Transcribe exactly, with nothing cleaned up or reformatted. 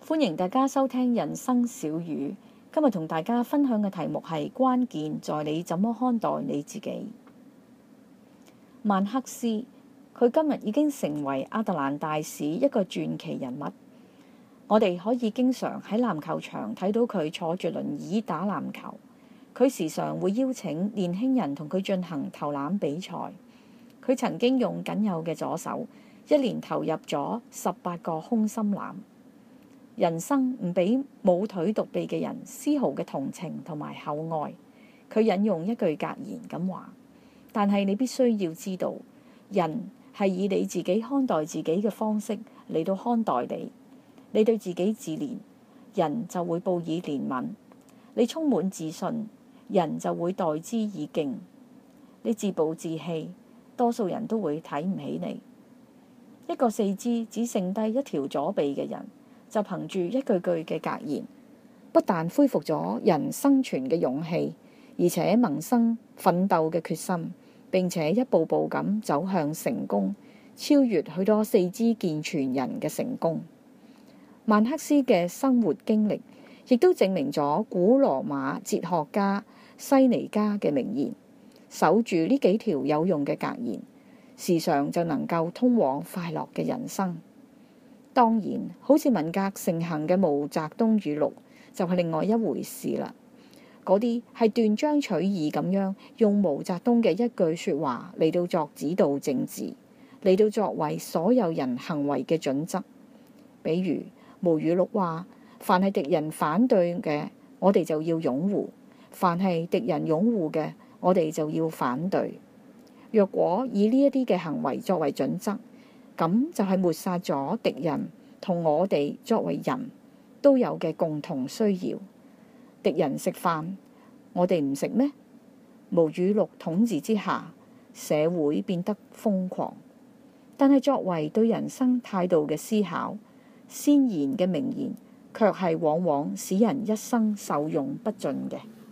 歡迎大家收聽人生小語。今日同大家分享嘅題目係關鍵在你怎麼看待你自己。曼克斯，佢今日已經成為亞特蘭大市一個傳奇人物。我哋可以經常喺籃球場睇到佢坐住輪椅打籃球。佢時常會邀請年輕人同佢進行投籃比賽。佢曾經用僅有嘅左手，一連投入咗十八個空心籃。人生唔俾冇腿獨臂嘅人絲毫嘅同情同埋厚愛。佢引用一句格言咁話：但係你必須要知道，人係以你自己看待自己嘅方式嚟到看待你。你對自己自憐，人就會報以憐憫；你充滿自信，人就會待之以敬。你自暴自棄，多數人都會睇唔起你。一個四肢只剩低一條左臂嘅人，就憑住一句句嘅格言，不但恢復咗人生存嘅勇氣，而且萌生奮鬥嘅決心，並且一步步咁走向成功，超越許多四肢健全人嘅成功。曼克斯嘅生活經歷，亦都證明咗古羅馬哲學家西尼加嘅名言：守住呢幾條有用嘅格言，時常就能夠通往快樂嘅人生。當然，好似文革盛行嘅毛澤東語錄就係另外一回事啦。嗰啲係斷章取義咁樣用毛澤東嘅一句說話嚟到作指導政治，嚟到作為所有人行為嘅準則。比如毛語錄話：凡係敵人反對嘅，我哋就要擁護；凡係敵人擁護嘅，我哋就要反對。若果以呢一啲嘅行為作為準則，咁就係抹殺咗敵人同我哋作為人都有嘅共同需要。敵人食飯，我哋唔食咩？毛語錄統治之下，社會變得瘋狂。但係作為對人生態度嘅思考，先賢嘅名言卻係往往使人一生受用不盡嘅。